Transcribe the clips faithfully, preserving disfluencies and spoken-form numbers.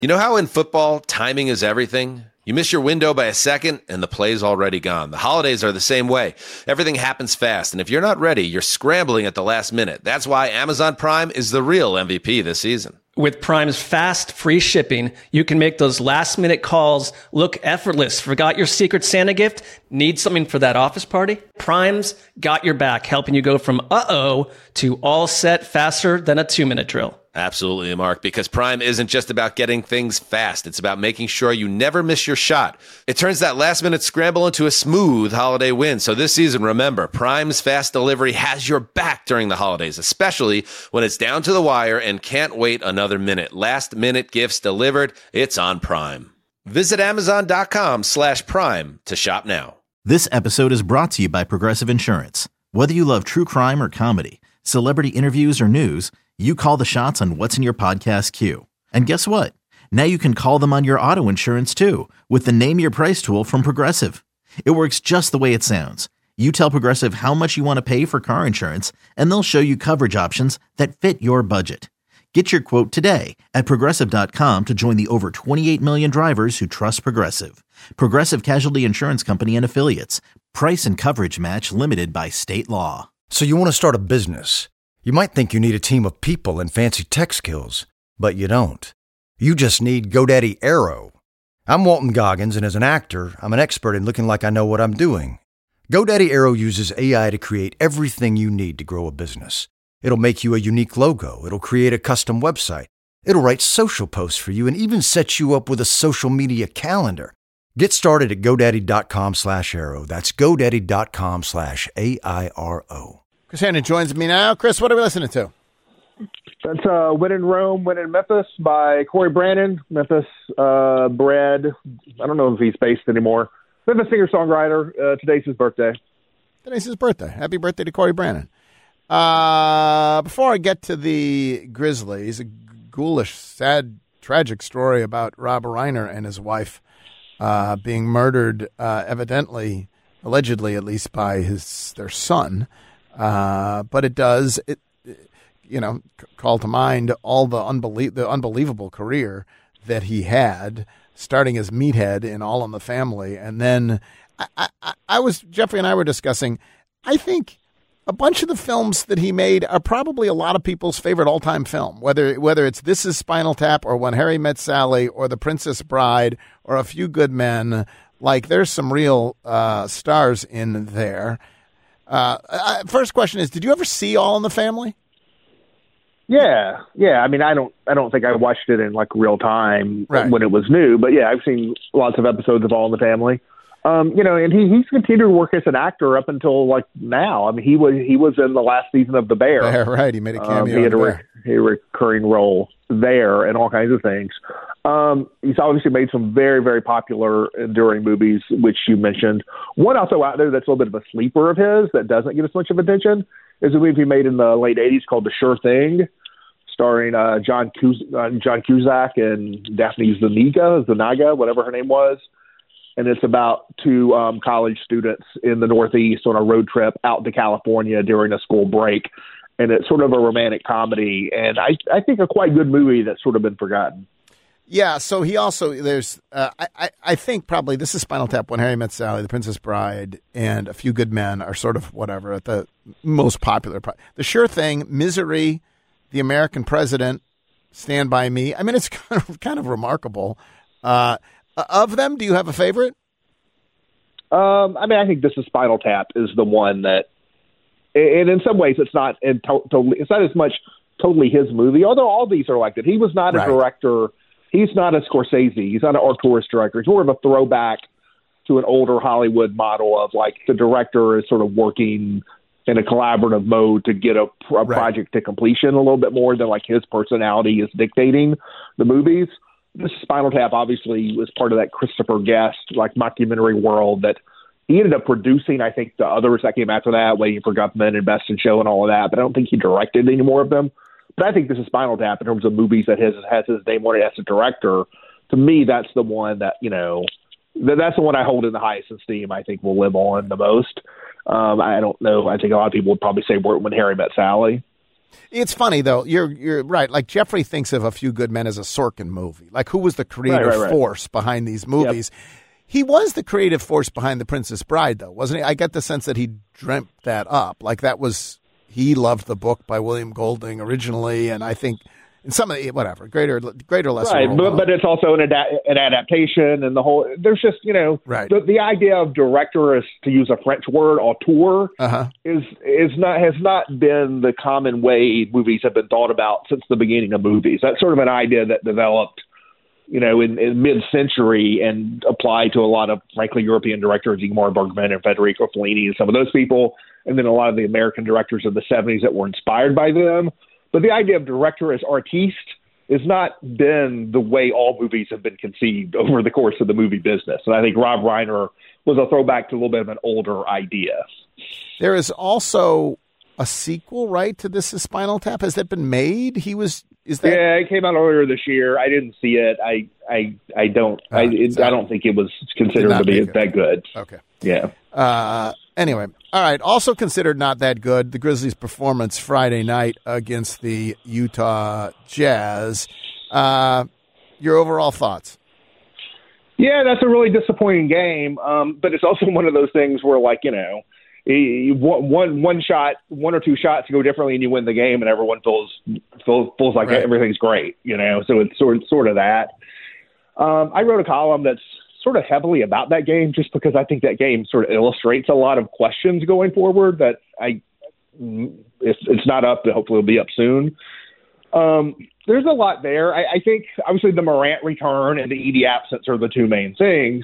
You know how in football, timing is everything? You miss your window by a second, and the play's already gone. The holidays are the same way. Everything happens fast, and if you're not ready, you're scrambling at the last minute. That's why Amazon Prime is the real M V P this season. With Prime's fast, free shipping, you can make those last-minute calls look effortless. Forgot your Secret Santa gift? Need something for that office party? Prime's got your back, helping you go from uh-oh to all set faster than a two-minute drill. Absolutely, Mark, because Prime isn't just about getting things fast. It's about making sure you never miss your shot. It turns that last-minute scramble into a smooth holiday win. So this season, remember, Prime's fast delivery has your back during the holidays, especially when it's down to the wire and can't wait another minute. Last-minute gifts delivered. It's on Prime. Visit Amazon.com slash Prime to shop now. This episode is brought to you by Progressive Insurance. Whether you love true crime or comedy, celebrity interviews or news, you call the shots on what's in your podcast queue. And guess what? Now you can call them on your auto insurance too with the Name Your Price tool from Progressive. It works just the way it sounds. You tell Progressive how much you want to pay for car insurance, and they'll show you coverage options that fit your budget. Get your quote today at Progressive dot com to join the over twenty-eight million drivers who trust Progressive. Progressive Casualty Insurance Company and Affiliates. Price and coverage match limited by state law. So you want to start a business. You might think you need a team of people and fancy tech skills, but you don't. You just need GoDaddy Aero. I'm Walton Goggins, and as an actor, I'm an expert in looking like I know what I'm doing. GoDaddy Aero uses A I to create everything you need to grow a business. It'll make you a unique logo. It'll create a custom website. It'll write social posts for you and even set you up with a social media calendar. Get started at GoDaddy.com slash Aero. That's GoDaddy.com slash A I R O. Chris Hannon joins me now. Chris, what are we listening to? That's uh, When in Rome, When in Memphis by Corey Brannon. Memphis uh, bred. I don't know if he's based anymore. Memphis singer-songwriter. Uh, today's his birthday. Today's his birthday. Happy birthday to Corey Brannon. Uh, before I get to the Grizzlies, a ghoulish, sad, tragic story about Rob Reiner and his wife uh, being murdered, uh, evidently, allegedly at least, by his their son. Uh, but it does, it, you know, c- call to mind all the, unbelie- the unbelievable career that he had, starting as Meathead in All in the Family. And then I, I, I was, Jeffrey and I were discussing, I think a bunch of the films that he made are probably a lot of people's favorite all-time film, whether whether it's This Is Spinal Tap or When Harry Met Sally or The Princess Bride or A Few Good Men. Like, there's some real uh, stars in there. Uh, uh, first question is, did you ever see All in the Family? Yeah, yeah. I mean, I don't, I don't think I watched it in like real time right. when it was new, but yeah, I've seen lots of episodes of All in the Family. Um, you know, and he he's continued to work as an actor up until like now. I mean, he was he was in the last season of The Bear. Bear right. He made a cameo. Um, he had in a, the re- a recurring role there and all kinds of things. Um, he's obviously made some very, very popular, enduring movies, which you mentioned. One also out there that's a little bit of a sleeper of his that doesn't get as much of attention is a movie he made in the late eighties called The Sure Thing, starring uh, John Cus- uh, John Cusack and Daphne Zuniga, Zuniga, whatever her name was. And it's about two um, college students in the Northeast on a road trip out to California during a school break. And it's sort of a romantic comedy, and I, I think a quite good movie that's sort of been forgotten. Yeah, so he also, there's, uh, I, I, I think probably This Is Spinal Tap, When Harry Met Sally, The Princess Bride, and A Few Good Men are sort of whatever, at the most popular. Pro- the Sure Thing, Misery, The American President, Stand By Me. I mean, it's kind of, kind of remarkable. Uh, of them, do you have a favorite? Um, I mean, I think This Is Spinal Tap is the one that, and in some ways it's not, in to- totally, it's not as much totally his movie, although all these are like that. He was not a right. director. He's not a Scorsese. He's not an arthouse director. He's more of a throwback to an older Hollywood model of like the director is sort of working in a collaborative mode to get a, a right. project to completion a little bit more than like his personality is dictating the movies. This Spinal Tap obviously was part of that Christopher Guest like mockumentary world that he ended up producing. I think the others that came after that, Waiting for Guffman and Best in Show and all of that, but I don't think he directed any more of them. But I think This Is Spinal Tap in terms of movies that has has his name on it as a director. To me, that's the one that you know that, that's the one I hold in the highest esteem. I think will live on the most. Um, I don't know. I think a lot of people would probably say When Harry Met Sally. It's funny though. You're you're right. Like Jeffrey thinks of A Few Good Men as a Sorkin movie. Like who was the creative right, right, right. force behind these movies? Yep. He was the creative force behind The Princess Bride, though, wasn't he? I get the sense that he dreamt that up. Like that was he loved the book by William Golding originally, and I think in some of the whatever greater greater lesser right, but, but it's also an, ad- an adaptation, and the whole there's just you know right. the, the idea of director is to use a French word, auteur, uh-huh. is is not has not been the common way movies have been thought about since the beginning of movies. That's sort of an idea that developed. You know, in, in mid-century and applied to a lot of, frankly, European directors, Ingmar Bergman and Federico Fellini and some of those people, and then a lot of the American directors of the seventies that were inspired by them. But the idea of director as artiste has not been the way all movies have been conceived over the course of the movie business. And I think Rob Reiner was a throwback to a little bit of an older idea. There is also a sequel, right, to This Is Spinal Tap? Has that been made? He was... Is that... Yeah, it came out earlier this year. I didn't see it. I I, I don't. Uh, I it, I don't think it was considered to be that good. Okay. Yeah. Uh, anyway, all right. Also considered not that good. The Grizzlies' performance Friday night against the Utah Jazz. Uh, your overall thoughts? Yeah, that's a really disappointing game. Um, but it's also one of those things where, like, you know. One, one shot, one or two shots go differently, and you win the game, and everyone feels feels, feels like right. everything's great, you know. So it's sort sort of that. Um, I wrote a column that's sort of heavily about that game, just because I think that game sort of illustrates a lot of questions going forward. That I, it's, it's not up, but hopefully it'll be up soon. Um, there's a lot there. I, I think obviously the Morant return and the Edey absence are the two main things,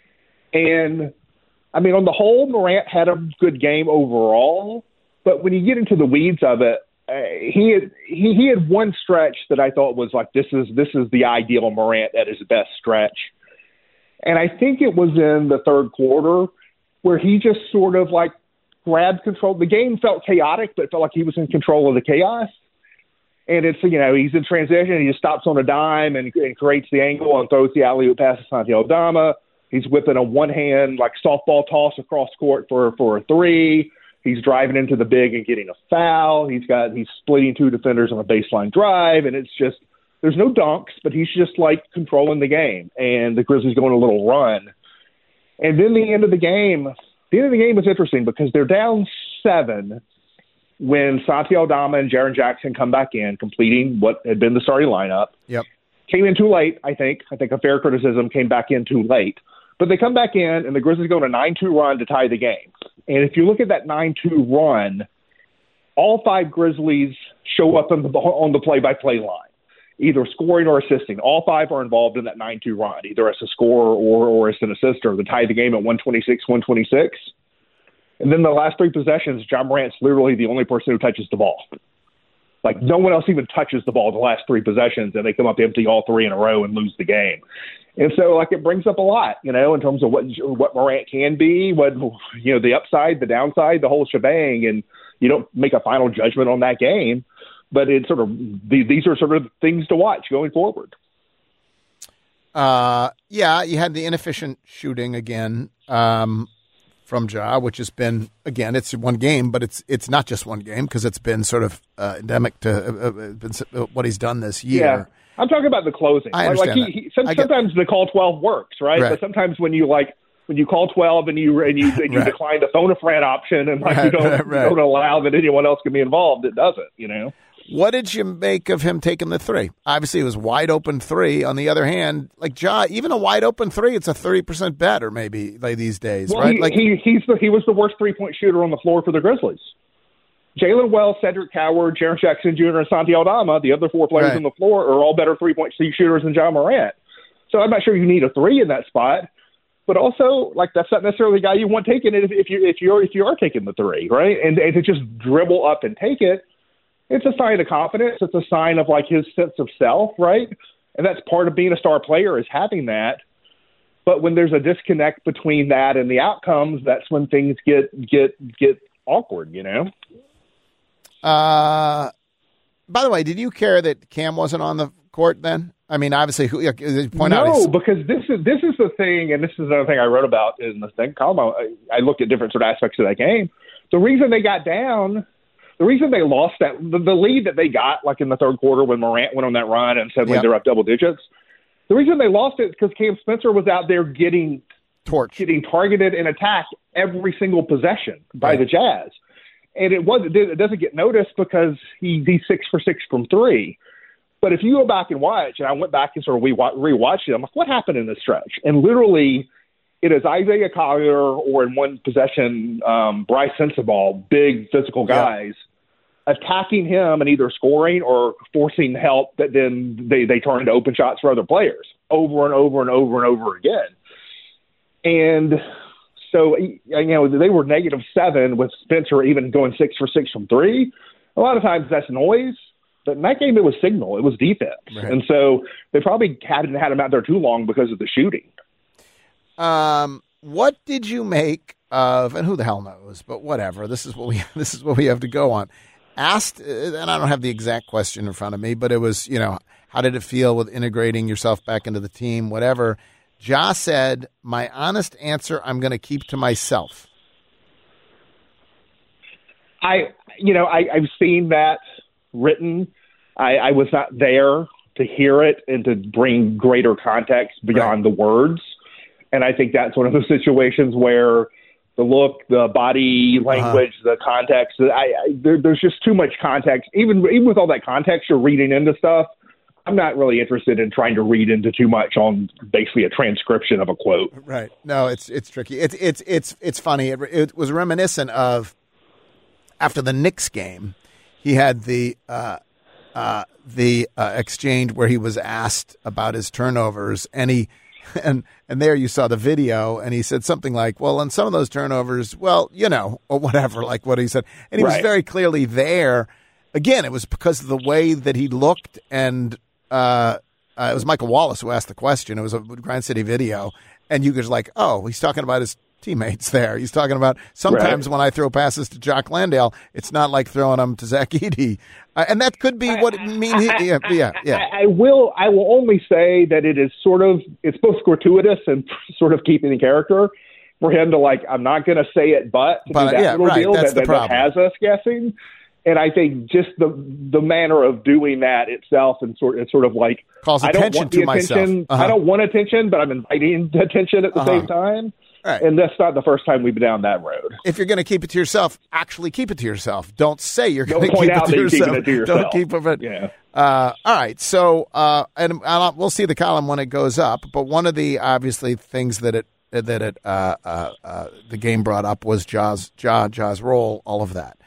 and. I mean, on the whole, Morant had a good game overall, but when you get into the weeds of it, uh, he had he, he had one stretch that I thought was like this is this is the ideal Morant at his best stretch, and I think it was in the third quarter where he just sort of like grabbed control. The game felt chaotic, but it felt like he was in control of the chaos. And it's you know he's in transition, he just stops on a dime and, and creates the angle and throws the alley-oop pass to Santi Aldama. He's whipping a one-hand, like, softball toss across court for, for a three. He's driving into the big and getting a foul. He's got he's splitting two defenders on a baseline drive, and it's just there's no dunks, but he's just, like, controlling the game. And the Grizzlies go on a little run. And then the end of the game, the end of the game was interesting because they're down seven when Santi Aldama and Jaren Jackson come back in, completing what had been the starting lineup. Yep. Came in too late, I think. I think a fair criticism came back in too late. But they come back in, and the Grizzlies go on a nine two run to tie the game. And if you look at that nine two run, all five Grizzlies show up on the, on the play-by-play line, either scoring or assisting. All five are involved in that nine two run, either as a scorer or, or as an assister to tie the game at one twenty-six one twenty-six. And then the last three possessions, John Morant's literally the only person who touches the ball. Like, no one else even touches the ball the last three possessions, and they come up empty all three in a row and lose the game. And so, like, it brings up a lot, you know, in terms of what what Morant can be, what, you know, the upside, the downside, the whole shebang. And you don't make a final judgment on that game, but it's sort of these are sort of things to watch going forward. Uh, yeah, you had the inefficient shooting again um, from Ja, which has been, again, it's one game, but it's it's not just one game because it's been sort of uh, endemic to uh, been, uh, what he's done this year. Yeah. I'm talking about the closing. I like, understand like he, he, I get, sometimes the call twelve works, right? right? But sometimes when you like when you call twelve and you and you and you right. decline the phone a friend option and like right, you don't right, right. you don't allow that anyone else can be involved, it doesn't. You know. What did you make of him taking the three? Obviously, it was wide open three. On the other hand, like Ja, even a wide open three, it's a thirty percent bet, or maybe like these days, well, right? He, like he he's the, he was the worst three point shooter on the floor for the Grizzlies. Jalen Wells, Cedric Coward, Jaren Jackson Junior, and Santi Aldama, the other four players right. on the floor, are all better three point shooters than Ja Morant. So I'm not sure you need a three in that spot. But also, like, that's not necessarily the guy you want taking it if, if you if you're if you are taking the three, right? And, and to just dribble up and take it, it's a sign of confidence. It's a sign of like his sense of self, right? And that's part of being a star player, is having that. But when there's a disconnect between that and the outcomes, that's when things get get get awkward, you know. Uh, by the way, did you care that Cam wasn't on the court then? I mean, obviously, who, point no, out. No, because this is this is the thing, and this is another thing I wrote about in the thing column. I, I looked at different sort of aspects of that game. The reason they got down the reason they lost that the, the lead that they got, like in the third quarter when Morant went on that run and suddenly yep. they're up double digits. The reason they lost it is because Cam Spencer was out there getting torch, getting targeted and attacked every single possession by right. the Jazz, and it wasn't it doesn't get noticed because he he's six for six from three. But if you go back and watch, and I went back and sort of re- rewatched it, I'm like, what happened in this stretch? And literally, it is Isaiah Collier or in one possession, um, Bryce Sensabaugh, big physical guys, yeah. attacking him and either scoring or forcing help that then they, they turn into open shots for other players over and over and over and over again. And so, you know, they were negative seven with Spencer even going six for six from three. A lot of times that's noise. But in that game, it was signal. It was defense. Right. And so they probably hadn't had him out there too long because of the shooting. Um, what did you make of, and who the hell knows, but whatever. This is what we this is what we have to go on. Asked, and I don't have the exact question in front of me, but it was, you know, how did it feel with integrating yourself back into the team, whatever. Ja said, my honest answer, I'm going to keep to myself. I, you know, I, I've seen that written. I, I was not there to hear it and to bring greater context beyond right. the words. And I think that's one of those situations where the look, the body language, uh-huh. the context, I, I there, there's just too much context. Even even with all that context, you're reading into stuff. I'm not really interested in trying to read into too much on basically a transcription of a quote. Right. No, it's it's tricky. It's it's it's it's funny. It, it was reminiscent of after the Knicks game. He had the uh, uh, the uh, exchange where he was asked about his turnovers, and he and and there you saw the video, and he said something like, "Well, on some of those turnovers, well, you know, or whatever," like what he said, and he right. was very clearly there. Again, it was because of the way that he looked, and uh, uh, it was Michael Wallace who asked the question. It was a Grind City video, and you was like, "Oh, he's talking about his teammates there." He's talking about sometimes right. when I throw passes to Jock Landale, it's not like throwing them to Zach Edey. Uh, and that could be what it means. Yeah, yeah, yeah. I, I will I will only say that it is sort of, it's both gratuitous and sort of keeping in character for him to like, I'm not going to say it, but to but, do that yeah, little right. deal That's that, the that, that has us guessing. And I think just the the manner of doing that itself and sort it's sort of like calls I attention don't want to the attention. myself. Uh-huh. I don't want attention, but I'm inviting attention at the uh-huh. same time. Right. And that's not the first time we've been down that road. If you're going to keep it to yourself, actually keep it to yourself. Don't say you're going to keep it, to yourself. it to yourself. Don't keep it. Yeah. Uh, all right. So, uh, and I'll, we'll see the column when it goes up. But one of the obviously things that it that it uh, uh, uh, the game brought up was Ja's Ja Ja's role. All of that.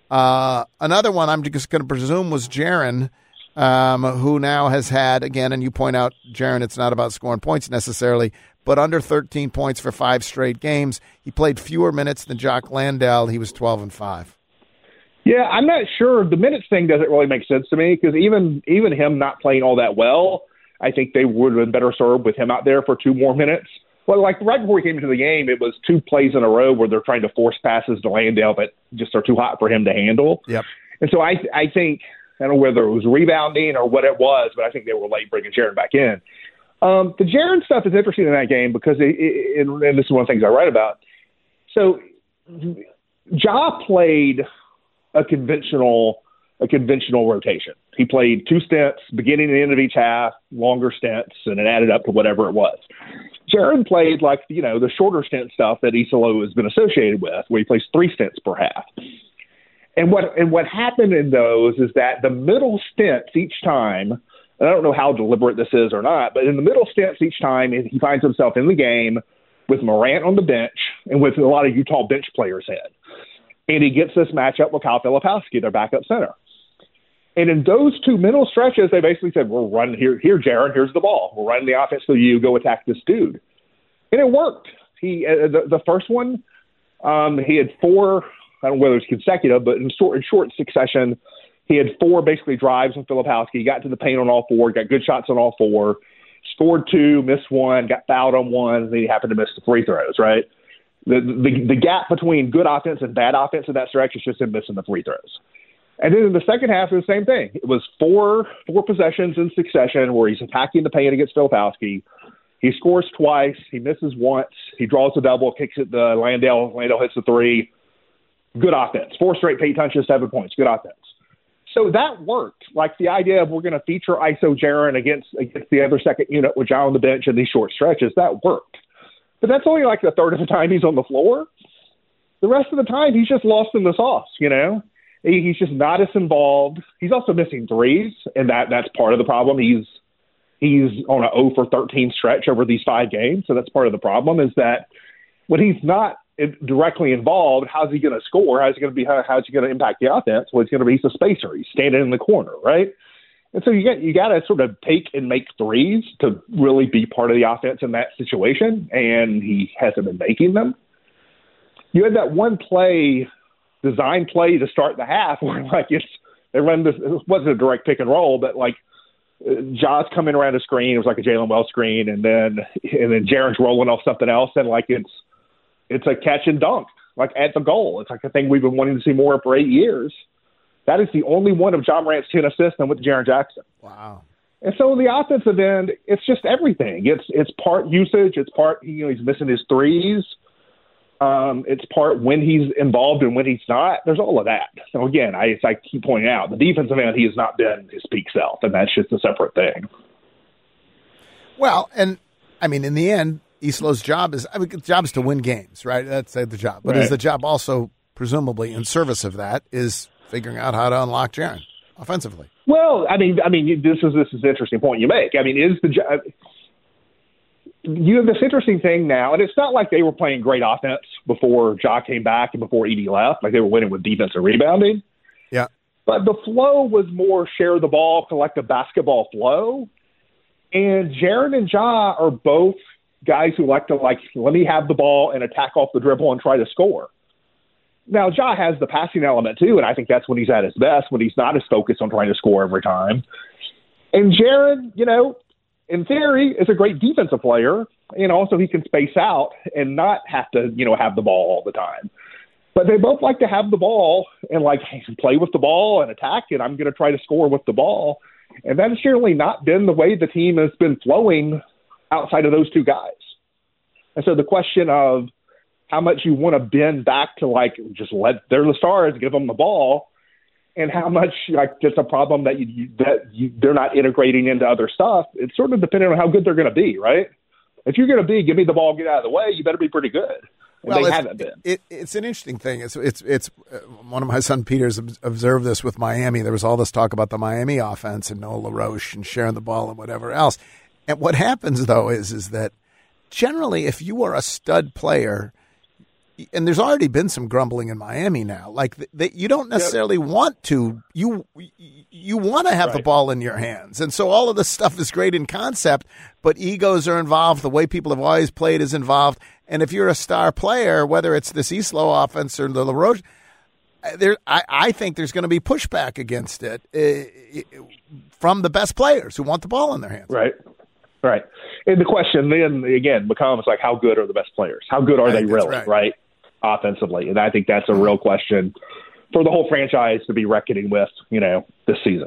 Uh, another one I'm just going to presume was Jaren, um, who now has had again, and you point out, Jaren, it's not about scoring points necessarily, but under thirteen points for five straight games. He played fewer minutes than Jock Landale. He was twelve and five. Yeah, I'm not sure. The minutes thing doesn't really make sense to me because even even him not playing all that well, I think they would have been better served with him out there for two more minutes. Well, like right before he came into the game, it was two plays in a row where they're trying to force passes to Landale that just are too hot for him to handle. Yep. And so I I think, I don't know whether it was rebounding or what it was, but I think they were late bringing Jaren back in. Um, the Jaren stuff is interesting in that game because, it, it, and this is one of the things I write about. So Ja played a conventional a conventional rotation. He played two stints, beginning and end of each half, longer stints, and it added up to whatever it was. Jaren played like, you know, the shorter stint stuff that Isolo has been associated with, where he plays three stints per half. And what and what happened in those is that the middle stints each time, and I don't know how deliberate this is or not, but in the middle stints each time, he finds himself in the game with Morant on the bench and with a lot of Utah bench players in. And he gets this matchup with Kyle Filipowski, their backup center. And in those two middle stretches, they basically said, we're running here, here, Jaren, here's the ball. We're running the offense for you, go attack this dude. And it worked. He uh, the, the first one, um, he had four, I don't know whether it was consecutive, but in short, in short succession, he had four basically drives on Filipowski. He got to the paint on all four, got good shots on all four, scored two, missed one, got fouled on one, and then he happened to miss the free throws, right? The, the, the gap between good offense and bad offense in that stretch is just him missing the free throws. And then in the second half, it was the same thing. It was four four possessions in succession where he's attacking the paint against Filipowski. He scores twice. He misses once. He draws a double, kicks it to Landale. Landale hits the three. Good offense. Four straight paint touches, seven points. Good offense. So that worked. Like the idea of we're going to feature I S O Jaren against against the other second unit with Ja on the bench in these short stretches, that worked. But that's only like a third of the time he's on the floor. The rest of the time, he's just lost in the sauce, you know? He, he's just not as involved. He's also missing threes, and that that's part of the problem. He's he's on an oh for thirteen stretch over these five games, so that's part of the problem is that when he's not directly involved, how's he going to score? How's he going to be? How, how's he going to impact the offense? Well, he's going to be a spacer. He's standing in the corner, right? And so you got you got to sort of take and make threes to really be part of the offense in that situation, and he hasn't been making them. You had that one play, design play to start the half, where like it's they run this. It wasn't a direct pick and roll, but like Ja's coming around a screen. It was like a Jalen Wells screen, and then and then Jaren's rolling off something else, and like it's. It's a catch and dunk, like at the goal. It's like a thing we've been wanting to see more of for eight years. That is the only one of Ja Morant's ten assists and with Jaren Jackson. Wow. And so on the offensive end, it's just everything. It's it's part usage. It's part, you know, he's missing his threes. Um, it's part when he's involved and when he's not. There's all of that. So again, I, I keep pointing out, the defensive end, he has not been his peak self, and that's just a separate thing. Well, and I mean, in the end, Islo's job is, I mean, the job is to win games, right? That's the job. But right. Is the job also, presumably, in service of that, is figuring out how to unlock Jaren offensively? Well, I mean, I mean, this is this is an interesting point you make. I mean, is the job you have this interesting thing now, and it's not like they were playing great offense before Ja came back and before Edey left, like they were winning with defense and rebounding. Yeah, but the flow was more share the ball, collective basketball flow, and Jaren and Ja are both guys who like to, like, let me have the ball and attack off the dribble and try to score. Now, Ja has the passing element, too, and I think that's when he's at his best, when he's not as focused on trying to score every time. And Jaren, you know, in theory, is a great defensive player, and also he can space out and not have to, you know, have the ball all the time. But they both like to have the ball and, like, play with the ball and attack, and I'm going to try to score with the ball. And that has generally not been the way the team has been flowing outside of those two guys. And so the question of how much you want to bend back to, like, just let they're the stars, give them the ball, and how much, like, it's a problem that you, you that you, they're not integrating into other stuff. It's sort of depending on how good they're going to be, right? If you're going to be, give me the ball, get out of the way, you better be pretty good. And well, they haven't been. It, it's an interesting thing. It's it's it's uh, one of my son Peters observed this with Miami. There was all this talk about the Miami offense and Noah LaRoche and sharing the ball and whatever else. And what happens, though, is is that generally, if you are a stud player, and there's already been some grumbling in Miami now, like that, you don't necessarily yep. want to. You you want to have right. the ball in your hands, and so all of this stuff is great in concept, but egos are involved. The way people have always played is involved, and if you're a star player, whether it's this Islo offense or the LaRoche, there I, I think there's going to be pushback against it uh, from the best players who want the ball in their hands. Right. Right. And the question then, again, becomes like, how good are the best players? How good are they really, right. right, offensively? And I think that's a real question for the whole franchise to be reckoning with, you know, this season.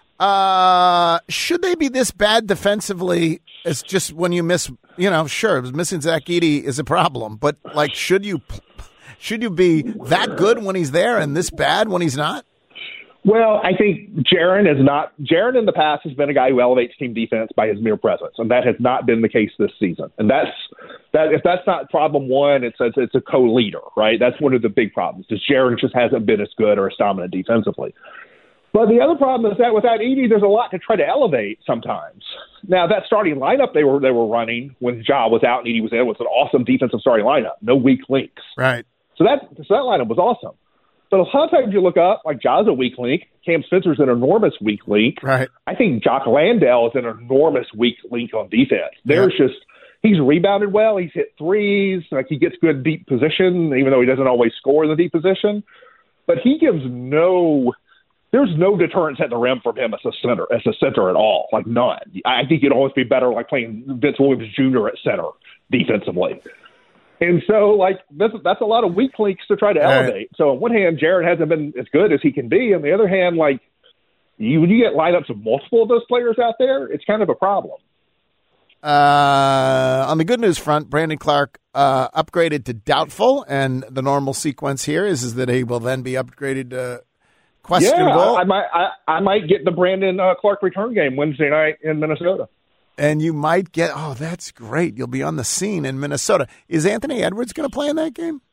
Uh, should they be this bad defensively? It's just when you miss, you know, sure, missing Zach Edey is a problem. But, like, should you should you be that good when he's there and this bad when he's not? Well, I think Jaren is not – Jaren in the past has been a guy who elevates team defense by his mere presence, and that has not been the case this season. And that's that. If that's not problem one, it's a, it's a co-leader, right? That's one of the big problems, is Jaren just hasn't been as good or as dominant defensively. But the other problem is that without Edey, there's a lot to try to elevate sometimes. Now, that starting lineup they were they were running when Ja was out and Edey was in was an awesome defensive starting lineup, no weak links. Right. So that so that lineup was awesome. But a lot of times you look up, like Ja's a weak link, Cam Spencer's an enormous weak link. Right. I think Jock Landale is an enormous weak link on defense. There's yeah. just he's rebounded well, he's hit threes, like he gets good deep position, even though he doesn't always score in the deep position. But he gives no there's no deterrence at the rim from him as a center, as a center at all, like none. I think it'd always be better like playing Vince Williams Junior at center defensively. And so, like, that's, that's a lot of weak links to try to elevate. Right. So, on one hand, Jaren hasn't been as good as he can be. On the other hand, like, you, when you get lineups of multiple of those players out there, it's kind of a problem. Uh, on the good news front, Brandon Clark uh, upgraded to doubtful, and the normal sequence here is, is that he will then be upgraded to questionable. Yeah, I, I might I, I might get the Brandon uh, Clark return game Wednesday night in Minnesota. And you might get, oh, that's great. You'll be on the scene in Minnesota. Is Anthony Edwards going to play in that game?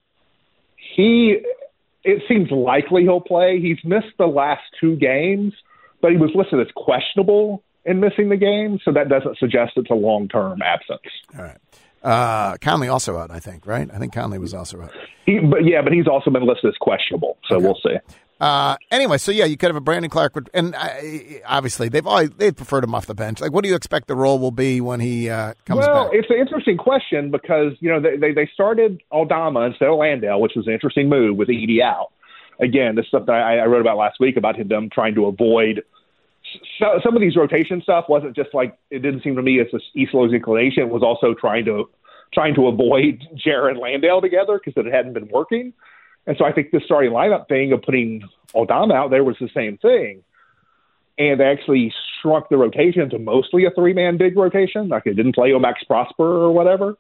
He, it seems likely he'll play. He's missed the last two games, but he was listed as questionable in missing the game, so that doesn't suggest it's a long-term absence. All right. Uh, Conley also out, I think, right? I think Conley was also out. He, but yeah, but he's also been listed as questionable, so okay. We'll see. Uh, anyway, so yeah, you could have a Brandon Clark, and uh, obviously they've always they've preferred him off the bench. Like, what do you expect the role will be when he uh, comes well, back? Well, it's an interesting question because you know they they, they started Aldama instead of Landale, which was an interesting move with Edey out. Again, this is something I, I wrote about last week about them trying to avoid. So, some of these rotation stuff wasn't just like it didn't seem to me as Easlow's inclination. It was also trying to trying to avoid Jarrett and Landale together because it hadn't been working. And so I think the starting lineup thing of putting Aldama out there was the same thing. And they actually shrunk the rotation to mostly a three-man big rotation. Like they didn't play Max Prosper or whatever.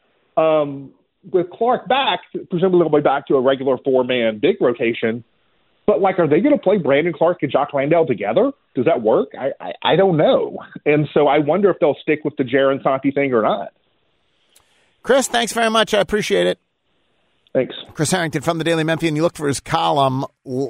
Um, with Clark back, presumably they'll be back to a regular four-man big rotation. But, like, are they going to play Brandon Clark and Jock Landale together? Does that work? I, I, I don't know. And so I wonder if they'll stick with the Jaren Santi thing or not. Chris, thanks very much. I appreciate it. Thanks. Chris Harrington from the Daily Memphian. You look for his column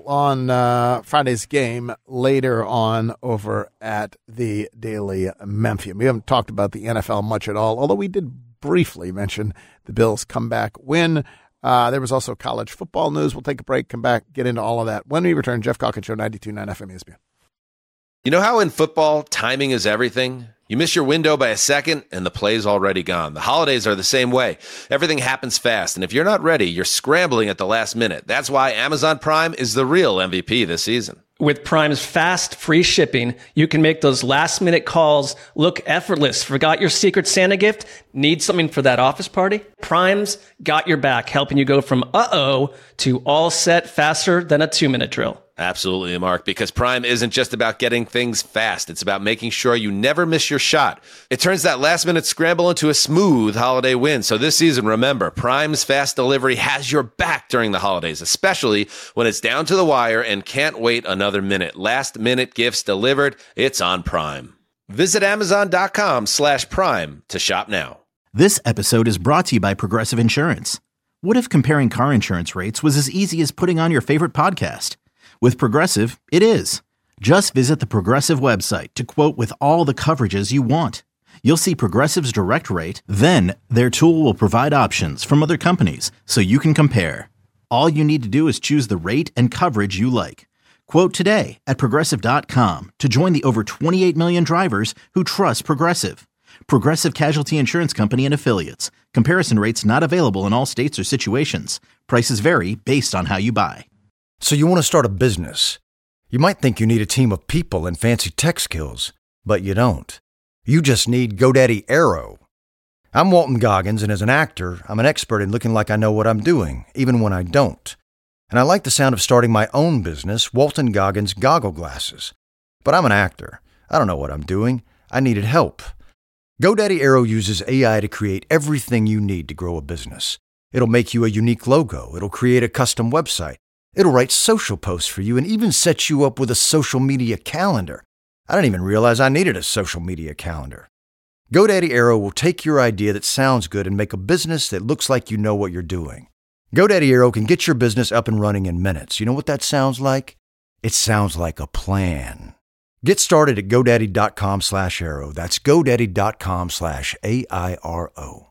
on uh, Friday's game later on over at the Daily Memphian. We haven't talked about the N F L much at all, although we did briefly mention the Bills' comeback win. Uh, there was also college football news. We'll take a break, come back, get into all of that. When we return, Jeff Calkins Show, ninety-two point nine F M E S P N. You know how in football, timing is everything? You miss your window by a second, and the play's already gone. The holidays are the same way. Everything happens fast, and if you're not ready, you're scrambling at the last minute. That's why Amazon Prime is the real M V P this season. With Prime's fast, free shipping, you can make those last-minute calls look effortless. Forgot your Secret Santa gift? Need something for that office party? Prime's got your back, helping you go from uh-oh to all set faster than a two-minute drill. Absolutely, Mark, because Prime isn't just about getting things fast. It's about making sure you never miss your shot. It turns that last-minute scramble into a smooth holiday win. So this season, remember, Prime's fast delivery has your back during the holidays, especially when it's down to the wire and can't wait another minute. Last-minute gifts delivered. It's on Prime. Visit Amazon.com slash Prime to shop now. This episode is brought to you by Progressive Insurance. What if comparing car insurance rates was as easy as putting on your favorite podcast? With Progressive, it is. Just visit the Progressive website to quote with all the coverages you want. You'll see Progressive's direct rate, then their tool will provide options from other companies so you can compare. All you need to do is choose the rate and coverage you like. Quote today at Progressive dot com to join the over twenty-eight million drivers who trust Progressive. Progressive Casualty Insurance Company and Affiliates. Comparison rates not available in all states or situations. Prices vary based on how you buy. So you want to start a business. You might think you need a team of people and fancy tech skills, but you don't. You just need GoDaddy Aero. I'm Walton Goggins, and as an actor, I'm an expert in looking like I know what I'm doing, even when I don't. And I like the sound of starting my own business, Walton Goggins Goggle Glasses. But I'm an actor. I don't know what I'm doing. I needed help. GoDaddy Aero uses A I to create everything you need to grow a business. It'll make you a unique logo. It'll create a custom website. It'll write social posts for you and even set you up with a social media calendar. I didn't even realize I needed a social media calendar. GoDaddy Aero will take your idea that sounds good and make a business that looks like you know what you're doing. GoDaddy Aero can get your business up and running in minutes. You know what that sounds like? It sounds like a plan. Get started at GoDaddy.com slash Aero. That's GoDaddy.com slash A I R O.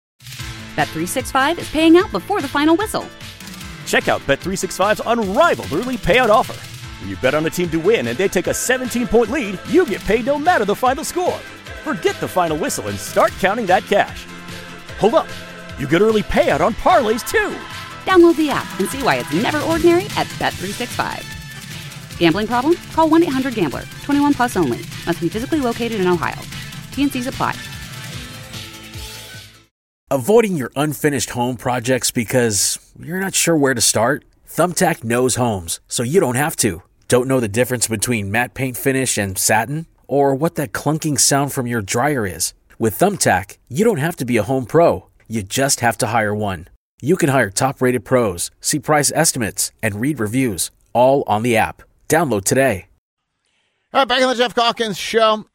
Bet three sixty-five is paying out before the final whistle. Check out Bet three sixty-five's unrivaled early payout offer. When you bet on a team to win and they take a seventeen-point lead, you get paid no matter the final score. Forget the final whistle and start counting that cash. Hold up. You get early payout on parlays, too. Download the app and see why it's never ordinary at Bet three sixty-five. Gambling problem? Call one eight hundred gambler. twenty-one plus only. Must be physically located in Ohio. T and C's apply. Avoiding your unfinished home projects because you're not sure where to start? Thumbtack knows homes, so you don't have to. Don't know the difference between matte paint finish and satin? Or what that clunking sound from your dryer is? With Thumbtack, you don't have to be a home pro. You just have to hire one. You can hire top-rated pros, see price estimates, and read reviews, all on the app. Download today. All right, back on the Jeff Calkins Show.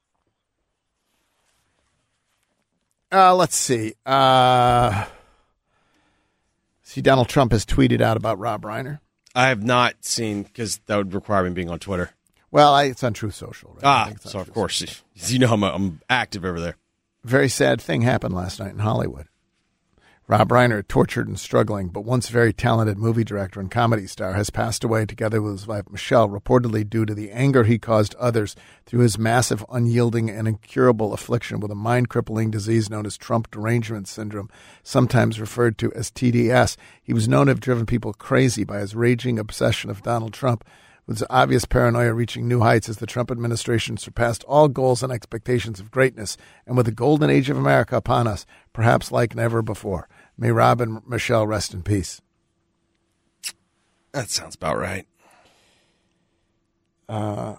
Uh, let's see. Uh, see, Donald Trump has tweeted out about Rob Reiner. I have not seen, because that would require me being on Twitter. Well, I, it's on Truth Social. Right? Ah, so of course. Social. You know I'm, I'm active over there. Very sad thing happened last night in Hollywood. Rob Reiner, tortured and struggling, but once very talented movie director and comedy star, has passed away together with his wife Michelle, reportedly due to the anger he caused others through his massive, unyielding, and incurable affliction with a mind-crippling disease known as Trump derangement syndrome, sometimes referred to as T D S. He was known to have driven people crazy by his raging obsession of Donald Trump, with obvious paranoia reaching new heights as the Trump administration surpassed all goals and expectations of greatness, and with the golden age of America upon us, perhaps like never before. May Rob and Michelle rest in peace. That sounds about right. Uh,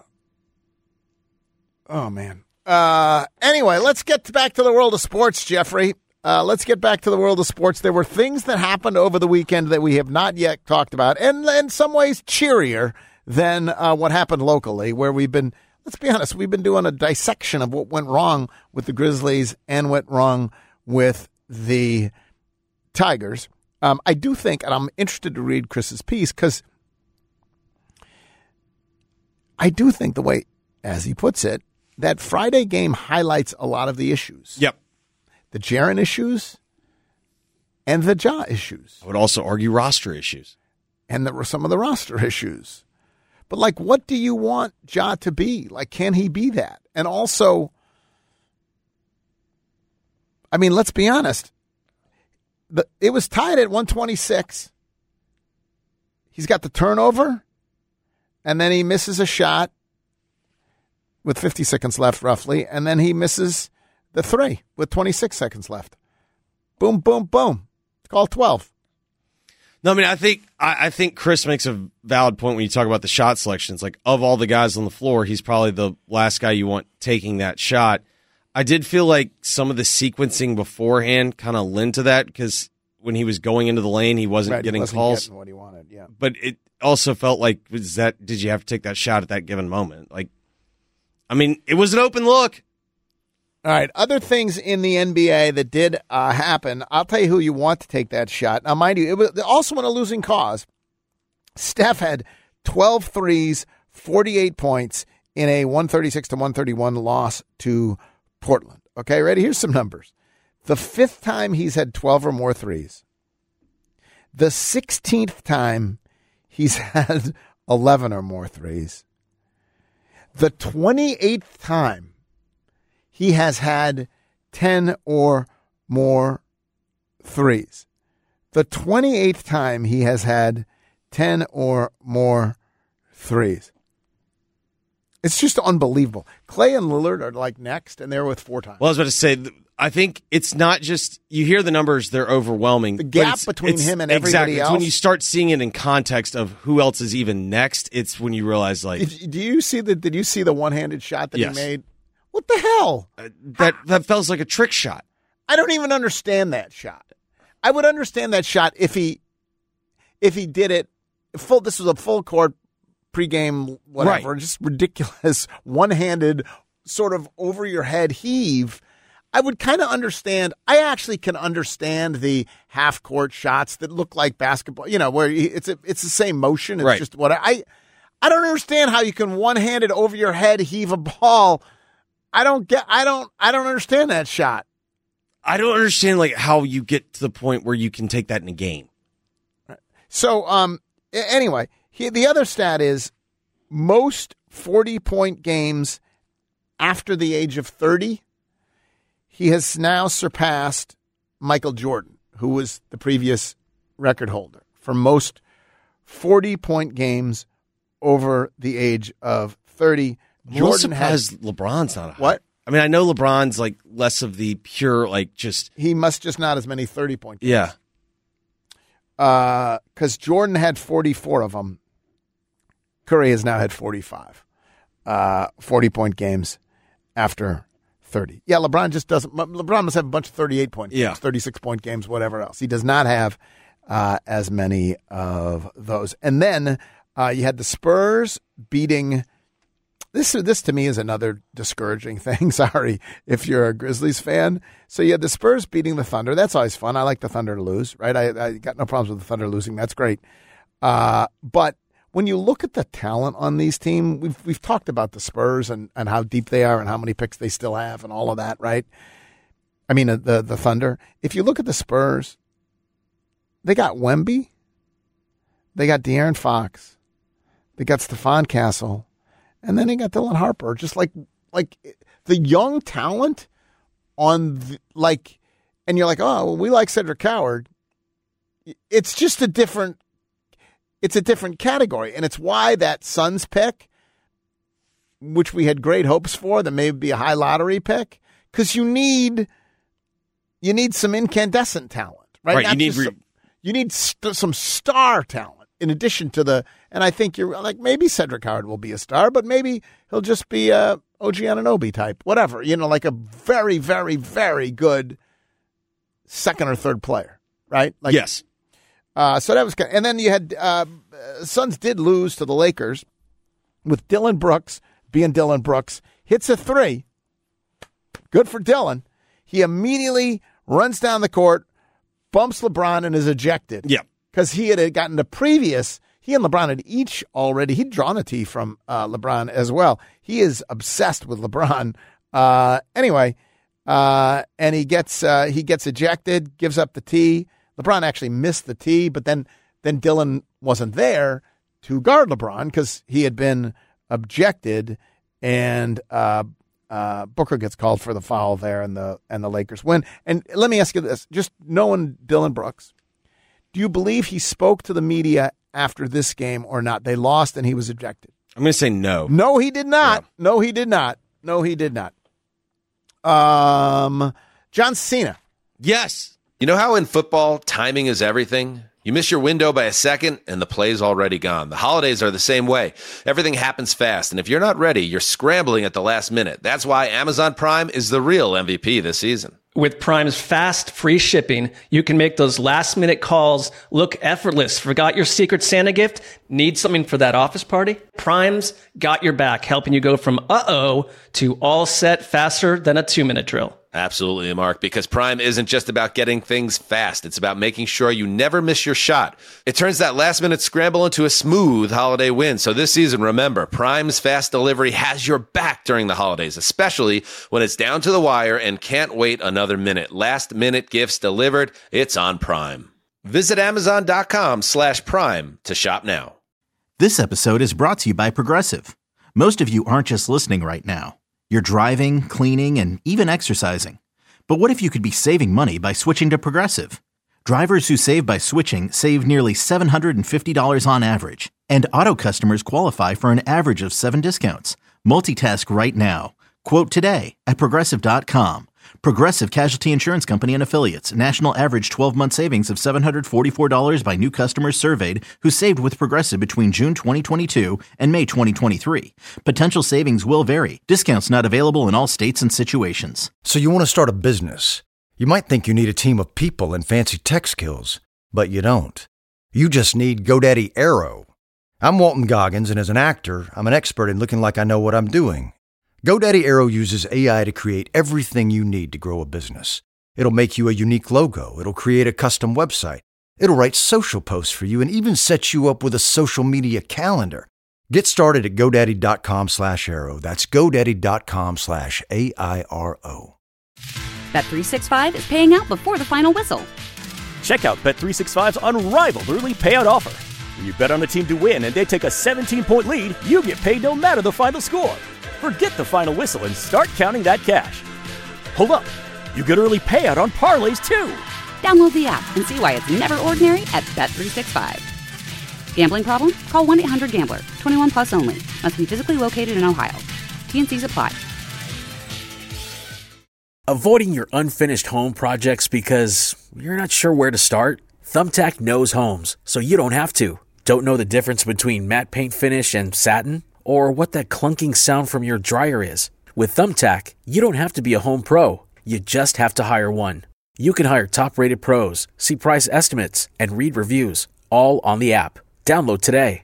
oh, man. Uh, anyway, let's get back to the world of sports, Jeffrey. Uh, let's get back to the world of sports. There were things that happened over the weekend that we have not yet talked about, and in some ways cheerier than uh, what happened locally, where we've been, let's be honest, we've been doing a dissection of what went wrong with the Grizzlies and went wrong with the Tigers. Um, I do think, and I'm interested to read Chris's piece, because I do think the way, as he puts it, that Friday game highlights a lot of the issues. Yep. The Jaren issues and the Ja issues. I would also argue roster issues. And there were some of the roster issues. But, like, what do you want Ja to be? Like, can he be that? And also, I mean, let's be honest. The, it was tied at one twenty-six. He's got the turnover, and then he misses a shot with fifty seconds left, roughly, and then he misses the three with twenty-six seconds left. Boom, boom, boom. It's called twelve. No, I mean, I think I, I think Chris makes a valid point when you talk about the shot selections. Like, of all the guys on the floor, he's probably the last guy you want taking that shot. I did feel like some of the sequencing beforehand kind of lent to that, because when he was going into the lane, he wasn't right, getting he wasn't calls. Getting what he wanted, yeah. But it also felt like, was that, did you have to take that shot at that given moment? Like, I mean, it was an open look. All right, other things in the N B A that did uh, happen. I'll tell you who you want to take that shot. Now, mind you, it was also in a losing cause. Steph had twelve threes, forty-eight points in a one thirty-six to one thirty-one loss to Portland. Okay, ready? Here's some numbers. The fifth time he's had twelve or more threes. The sixteenth time he's had eleven or more threes. The twenty-eighth time he has had ten or more threes. The twenty-eighth time he has had ten or more threes. It's just unbelievable. Clay and Lillard are like next, and they're with four times. Well, I was about to say, I think it's not just, you hear the numbers, they're overwhelming. The gap it's, between it's, him and everybody exactly, else. It's when you start seeing it in context of who else is even next, it's when you realize, like. Did, do you see the, did you see the one-handed shot that yes. he made? What the hell? Uh, that that feels like a trick shot. I don't even understand that shot. I would understand that shot if he if he did it full. This was a full court pregame, whatever, right. Just ridiculous, one-handed, sort of over your head heave. I would kind of understand. I actually can understand the half court shots that look like basketball. You know, where it's a, it's the same motion. It's right. just what I I don't understand how you can one-handed over your head heave a ball. I don't get. I don't. I don't understand that shot. I don't understand like how you get to the point where you can take that in a game. So, um, anyway, he, the other stat is most forty-point games after the age of thirty. He has now surpassed Michael Jordan, who was the previous record holder for most forty-point games over the age of thirty. Jordan has LeBron's not a high. What? I mean, I know LeBron's like less of the pure, like just. He must just not as many thirty-point games. Yeah. Because uh, Jordan had forty-four of them. Curry has now had forty-five. Uh, forty-point games after thirty. Yeah, LeBron just doesn't. LeBron must have a bunch of thirty-eight point games, Yeah. thirty-six point games, whatever else. He does not have uh, as many of those. And then uh, you had the Spurs beating. This this to me is another discouraging thing. Sorry if you're a Grizzlies fan. So you had the Spurs beating the Thunder. That's always fun. I like the Thunder to lose, right? I, I got no problems with the Thunder losing. That's great. Uh, but when you look at the talent on these teams, we've we've talked about the Spurs and, and how deep they are and how many picks they still have and all of that, right? I mean, the the Thunder. If you look at the Spurs, they got Wemby, they got De'Aaron Fox, they got Stephon Castle, and then they got Dylan Harper. Just like like the young talent on the, like, and you're like, oh, well, we like Cedric Howard. It's just a different. It's a different category, and it's why that Suns pick, which we had great hopes for, that may be a high lottery pick, because you need you need some incandescent talent, right? Right. Not You need just re- some, you need st- some star talent in addition to the. And I think you're like maybe Cedric Howard will be a star, but maybe he'll just be a O G Anunoby type, whatever. You know, like a very, very, very good second or third player, right? Like, yes. Uh, so that was good. And then you had uh, Suns did lose to the Lakers with Dylan Brooks being Dylan Brooks. Hits a three. Good for Dylan. He immediately runs down the court, bumps LeBron, and is ejected. Yeah. Because he had gotten the previous, he and LeBron had each already, he'd drawn a tee from uh, LeBron as well. He is obsessed with LeBron. Uh, anyway, uh, and he gets uh, he gets ejected, gives up the tee. LeBron actually missed the tee, but then then Dylan wasn't there to guard LeBron because he had been ejected, and uh, uh, Booker gets called for the foul there, and the and the Lakers win. And let me ask you this: just knowing Dylan Brooks, do you believe he spoke to the media after this game or not? They lost, and he was ejected. I'm going to say no. No, he did not. Yeah. No, he did not. No, he did not. Um, John Cena. Yes. You know how in football, timing is everything? You miss your window by a second, and the play's already gone. The holidays are the same way. Everything happens fast, and if you're not ready, you're scrambling at the last minute. That's why Amazon Prime is the real M V P this season. With Prime's fast, free shipping, you can make those last-minute calls look effortless. Forgot your Secret Santa gift? Need something for that office party? Prime's got your back, helping you go from uh-oh to all set faster than a two-minute drill. Absolutely, Mark, because Prime isn't just about getting things fast. It's about making sure you never miss your shot. It turns that last-minute scramble into a smooth holiday win. So this season, remember, Prime's fast delivery has your back during the holidays, especially when it's down to the wire and can't wait another minute. Last-minute gifts delivered. It's on Prime. Visit Amazon.com slash Prime to shop now. This episode is brought to you by Progressive. Most of you aren't just listening right now. You're driving, cleaning, and even exercising. But what if you could be saving money by switching to Progressive? Drivers who save by switching save nearly seven hundred fifty dollars on average. And auto customers qualify for an average of seven discounts. Multitask right now. Quote today at Progressive dot com. Progressive Casualty Insurance Company and Affiliates. National average twelve-month savings of seven hundred forty-four dollars by new customers surveyed who saved with Progressive between June twenty twenty-two and May twenty twenty-three. Potential savings will vary. Discounts not available in all states and situations. So you want to start a business. You might think you need a team of people and fancy tech skills, but you don't. You just need GoDaddy Aero. I'm Walton Goggins, and as an actor, I'm an expert in looking like I know what I'm doing. GoDaddy Aero uses A I to create everything you need to grow a business. It'll make you a unique logo. It'll create a custom website. It'll write social posts for you and even set you up with a social media calendar. Get started at GoDaddy.com slash Aero. That's GoDaddy.com slash A I R O. Bet three sixty-five is paying out before the final whistle. Check out Bet three sixty-five's unrivaled early payout offer. When you bet on a team to win and they take a seventeen-point lead, you get paid no matter the final score. Forget the final whistle and start counting that cash. Hold up. You get early payout on parlays, too. Download the app and see why it's never ordinary at Bet three sixty-five. Gambling problem? Call one eight hundred gambler. twenty-one plus only. Must be physically located in Ohio. T and C's apply. Avoiding your unfinished home projects because you're not sure where to start? Thumbtack knows homes, so you don't have to. Don't know the difference between matte paint finish and satin? Or what that clunking sound from your dryer is? With Thumbtack, you don't have to be a home pro. You just have to hire one. You can hire top-rated pros, see price estimates, and read reviews, all on the app. Download today.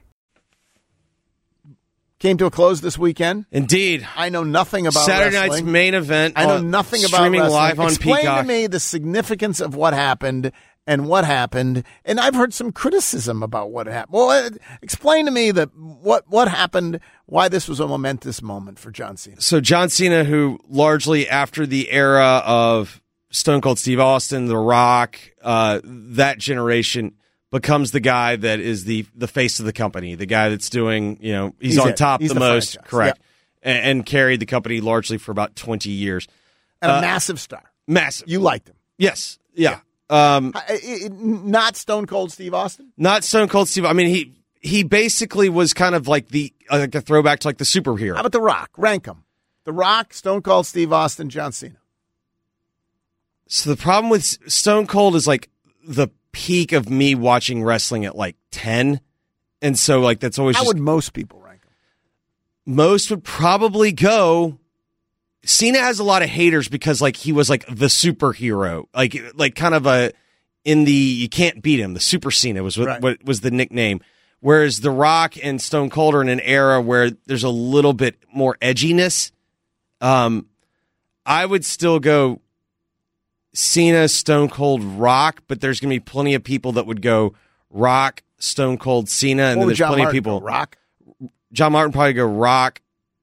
Came to a close this weekend. Indeed. I know nothing about Saturday wrestling. night's main event. I know uh, nothing about streaming wrestling. live on Explain Peacock. to me the significance of what happened and what happened. And I've heard some criticism about what happened. Well, uh, explain to me that what what happened, why this was a momentous moment for John Cena. So John Cena, who largely after the era of Stone Cold Steve Austin, The Rock, uh, that generation, becomes the guy that is the the face of the company, the guy that's doing, you know, he's, he's on it. top he's the, the most, franchise. correct, yep. and, and carried the company largely for about twenty years. And uh, a massive star. Massive. You liked him. Yes. Yeah. yeah. Um, I, I, not Stone Cold Steve Austin? Not Stone Cold Steve. I mean, he he basically was kind of like the uh, like a throwback to like the superhero. How about The Rock? Rank them. The Rock, Stone Cold Steve Austin, John Cena. So the problem with Stone Cold is like the peak of me watching wrestling at like ten. And so like that's always How just, would most people rank him? Most would probably go Cena has a lot of haters because like he was like the superhero. Like like kind of a in the you can't beat him. The Super Cena was what, Right. what was the nickname. Whereas The Rock and Stone Cold are in an era where there's a little bit more edginess. Um I would still go Cena, Stone Cold, Rock, but there's going to be plenty of people that would go Rock, Stone Cold, Cena, and What then would there's John plenty Martin of people. go, Rock? John Martin probably go Rock,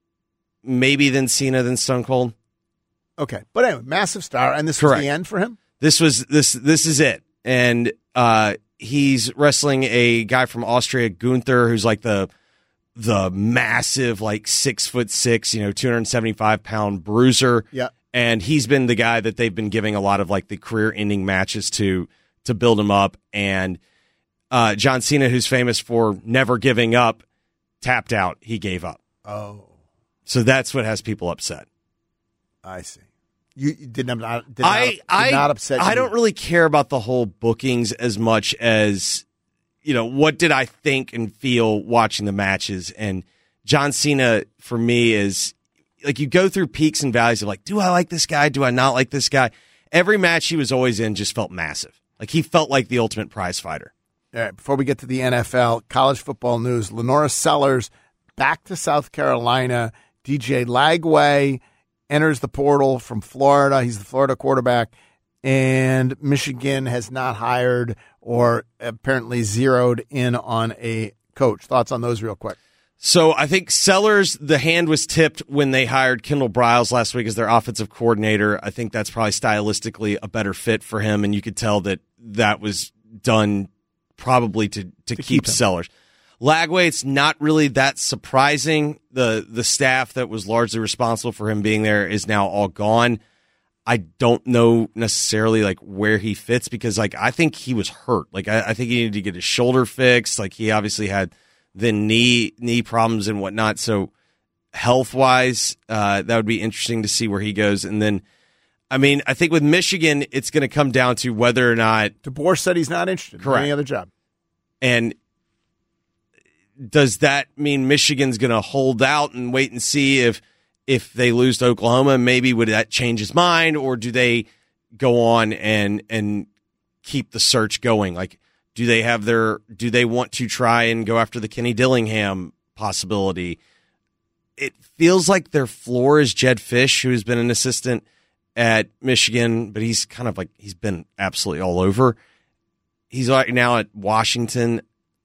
maybe then Cena, then Stone Cold. Okay. But anyway, massive star, and this Correct. was the end for him? This was this this is it, and uh, he's wrestling a guy from Austria, Gunther, who's like the the massive, like six foot six, you know, two hundred seventy five pound bruiser. Yeah. And he's been the guy that they've been giving a lot of like the career-ending matches to to build him up. And uh, John Cena, who's famous for never giving up, tapped out. He gave up. Oh. So that's what has people upset. I see. You, you did not did I not, did I not upset you. I don't really care about the whole bookings as much as, you know, what did I think and feel watching the matches. And John Cena for me is. Like you go through peaks and valleys of like, do I like this guy? Do I not like this guy? Every match he was always in just felt massive. Like he felt like the ultimate prize fighter. All right, before we get to the N F L, college football news, Lenora Sellers back to South Carolina. D J Lagway enters the portal from Florida. He's the Florida quarterback. And Michigan has not hired or apparently zeroed in on a coach. Thoughts on those real quick? So I think Sellers, the hand was tipped when they hired Kendall Briles last week as their offensive coordinator. I think that's probably stylistically a better fit for him, and you could tell that that was done probably to, to, to keep, keep Sellers. Lagway, it's not really that surprising. The the staff that was largely responsible for him being there is now all gone. I don't know necessarily like where he fits because like I think he was hurt. Like I, I think he needed to get his shoulder fixed. Like he obviously had the knee knee problems and whatnot. So health wise, uh, that would be interesting to see where he goes. And then, I mean, I think with Michigan, it's going to come down to whether or not DeBoer said he's not interested correct. in any other job. And does that mean Michigan's going to hold out and wait and see if if they lose to Oklahoma? Maybe would that change his mind, or do they go on and and keep the search going? Like, do they have their? Do they want to try and go after the Kenny Dillingham possibility? It feels like their floor is Jed Fish, who's been an assistant at Michigan, but he's kind of like he's been absolutely all over. He's right now at Washington.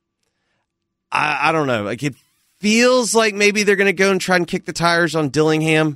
I, I don't know. Like it feels like maybe they're going to go and try and kick the tires on Dillingham.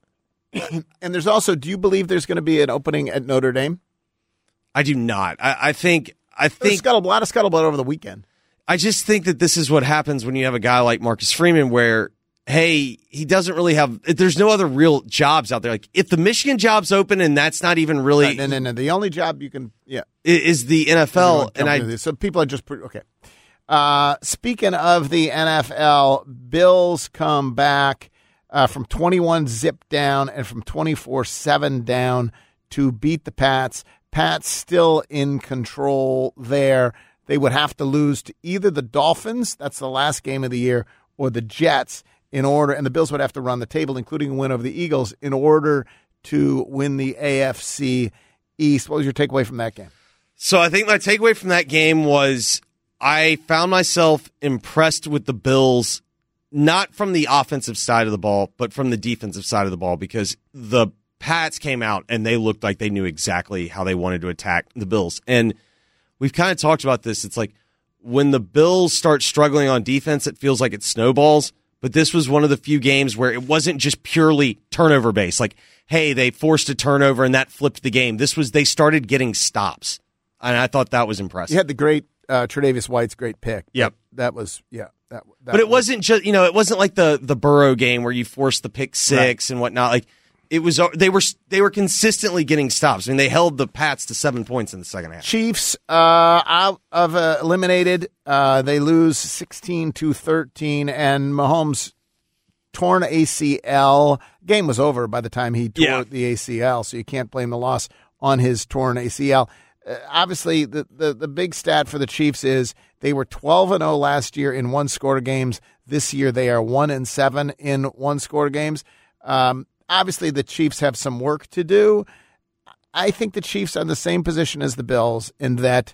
And there's also, do you believe there's going to be an opening at Notre Dame? I do not. I, I think. I think There's a lot of scuttlebutt over the weekend. I just think that this is what happens when you have a guy like Marcus Freeman, where hey, he doesn't really have. There's no other real jobs out there. Like if the Michigan job's open, and that's not even really. No, no, no. no. The only job you can, yeah, is the N F L, and I. So people are just pretty, okay. Uh, speaking of the N F L, Bills come back uh, from twenty-one zip down and from twenty-four seven down to beat the Pats. Pats still in control there. They would have to lose to either the Dolphins, that's the last game of the year, or the Jets in order, and the Bills would have to run the table, including a win over the Eagles, in order to win the A F C East. What was your takeaway from that game? So I think my takeaway from that game was I found myself impressed with the Bills, not from the offensive side of the ball, but from the defensive side of the ball, because the Pats came out and they looked like they knew exactly how they wanted to attack the Bills. And we've kind of talked about this. It's like when the Bills start struggling on defense, it feels like it snowballs. But this was one of the few games where it wasn't just purely turnover based. Like, hey, they forced a turnover and that flipped the game. This was, they started getting stops. And I thought that was impressive. You had the great uh, Tre'Davious White's great pick. Yep. That, that was, yeah. That, that but it was, wasn't just, you know, it wasn't like the, the Burrow game where you forced the pick six right. and whatnot. Like, it was, they were, they were consistently getting stops. I mean, they held the Pats to seven points in the second half. Chiefs, uh, out of uh, eliminated, uh, they lose sixteen to thirteen, and Mahomes torn A C L. Game was over by the time he tore yeah. the A C L, so you can't blame the loss on his torn A C L. Uh, obviously, the, the, the big stat for the Chiefs is they were twelve and oh last year in one-score games. This year they are one and seven in one-score games. Um, obviously, the Chiefs have some work to do. I think the Chiefs are in the same position as the Bills in that,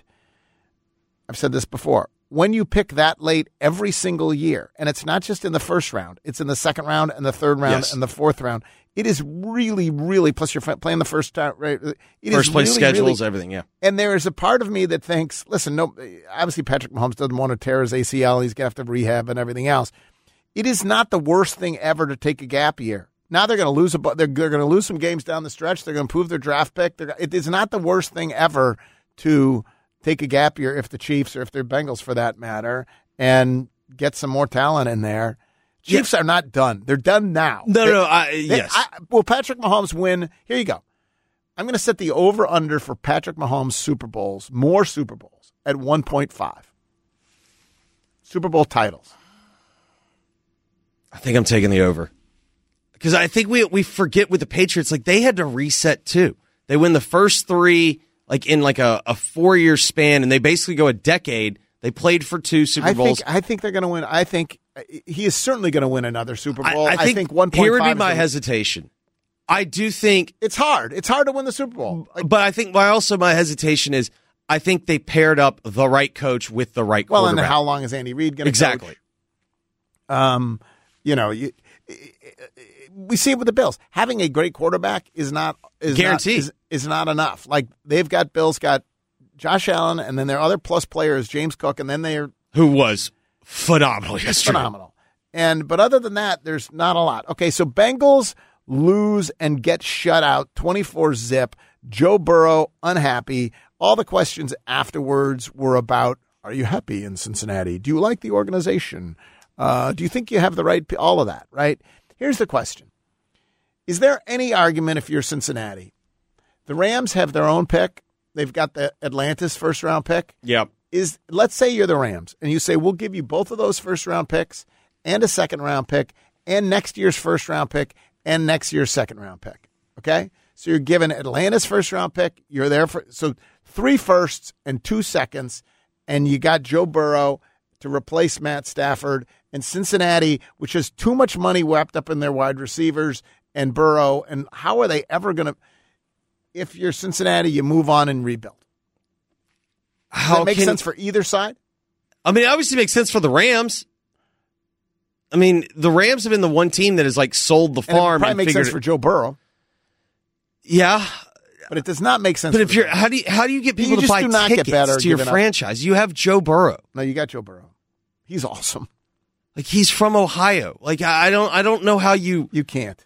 I've said this before, when you pick that late every single year, and it's not just in the first round, it's in the second round and the third round yes. and the fourth round, it is really, really, plus you're playing the first time, right? It first is place really, schedules, really, everything, yeah. And there is a part of me that thinks, listen, no, obviously Patrick Mahomes doesn't want to tear his A C L. He's going to have to rehab and everything else. It is not the worst thing ever to take a gap year. Now they're going to lose a, they're, they're going to lose some games down the stretch. They're going to improve their draft pick. They're, it is not the worst thing ever to take a gap year if the Chiefs or if they're Bengals for that matter and get some more talent in there. Chiefs yeah. are not done. They're done now. No, they, no, I, they, yes. I, will Patrick Mahomes win? Here you go. I'm going to set the over-under for Patrick Mahomes Super Bowls, more Super Bowls, at one point five. Super Bowl titles. I think I'm taking the over. Because I think we we forget with the Patriots, like they had to reset too. They win the first three like in like a, a four-year span, and they basically go a decade. They played for two Super I Bowls. Think, I think they're going to win. I think he is certainly going to win another Super Bowl. I, I think, I think one point five here would be my gonna, hesitation. I do think it's hard. It's hard to win the Super Bowl. Like, but I think my also my hesitation is I think they paired up the right coach with the right well, quarterback. Well, and how long is Andy Reid going to exactly? Coach? Um, you know, you, we see it with the Bills. Having a great quarterback is not is guaranteed not, is, is not enough. Like they've got Bills got Josh Allen, and then their other plus player is James Cook, and then they're who was phenomenal yesterday. Phenomenal. And but other than that, there's not a lot. Okay, so Bengals lose and get shut out twenty-four zip. Joe Burrow unhappy. All the questions afterwards were about, are you happy in Cincinnati? Do you like the organization? Uh, do you think you have the right, all of that, right? Here's the question. Is there any argument if you're Cincinnati? The Rams have their own pick. They've got the Atlantis first round pick. Yep. Is let's say you're the Rams and you say, we'll give you both of those first round picks and a second round pick and next year's first round pick and next year's second round pick. Okay? So you're given Atlanta's first round pick. You're there for so three firsts and two seconds, and you got Joe Burrow to replace Matt Stafford, and Cincinnati, which has too much money wrapped up in their wide receivers and Burrow. And how are they ever going to? If you're Cincinnati, you move on and rebuild. Does How that make can, sense for either side? I mean, it obviously makes sense for the Rams. I mean, the Rams have been the one team that has like sold the farm. And it probably and makes sense it, for Joe Burrow. Yeah, but it does not make sense. But if for you're, them. how do you how do you get people you to just buy do not tickets get better to your franchise? Up. You have Joe Burrow. No, you got Joe Burrow. He's awesome. Like he's from Ohio. Like I don't I don't know how you you can't.